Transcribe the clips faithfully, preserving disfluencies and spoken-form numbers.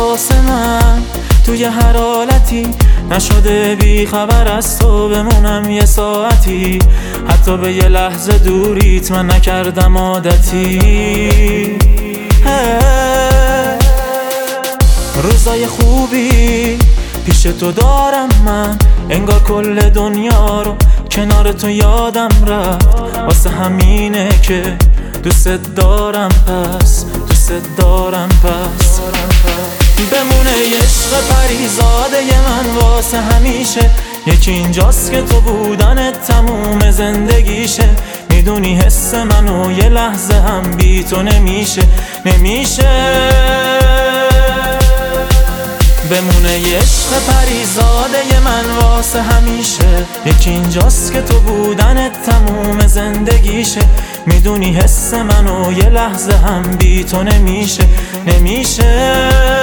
واسه من توی هر حالتی، نشده بی خبر از تو بمونم یه ساعتی. حتی به یه لحظه دوریت من نکردم عادتی. روزای خوبی پیش تو دارم من، انگار کل دنیا رو کنار تو یادم رفت. واسه همینه که دوست دارم، پس دوست دارم پس بمونه یه عشق پریزاده من واسه همیشه. یکی اینجاست که تو بودنت تموم زندگیشه. میدونی حس منو یه لحظه هم بی تو نمیشه نمیشه. بمونه یه عشق پریزاده من واسه همیشه. یکی اینجاست که تو بودنت تموم زندگیشه. میدونی حس منو یه لحظه هم بی تو نمیشه نمیشه.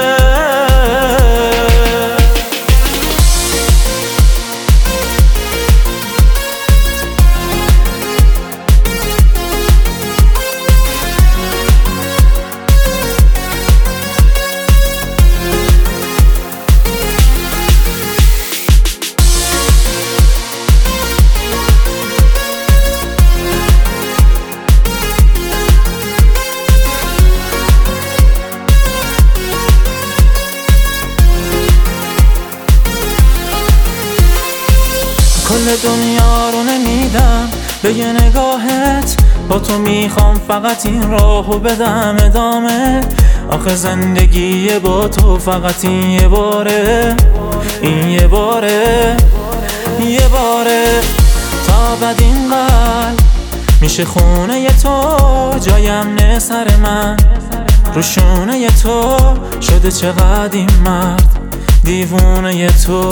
کل دنیا رو نمیدم به یه نگاهت، با تو میخوام فقط این راهو بدم ادامه. آخه زندگی با تو فقط این یه باره، این یه باره یه باره. تا بعد این قلب میشه خونه ی تو، جای امن سر من روشونه ی تو. شده چقدر این مرد دیوونه ی تو،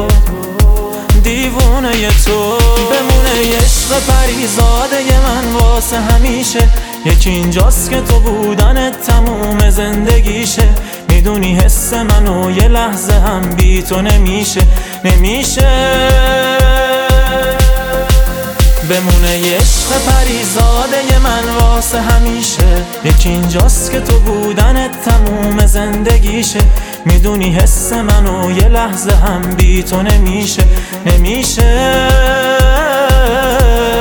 دیوونه ی تو. بمونه یه عشق پریزاده من واسه همیشه. یکی اینجاست که تو بودنت تموم زندگیشه. میدونی حس منو یه لحظه هم بی تو نمیشه نمیشه. بمونه یه عشق پریزاده من واسه همیشه. یکی اینجاست که تو بودنت تموم زندگیشه. میدونی حس منو یه لحظه هم بی تو نمیشه نمیشه.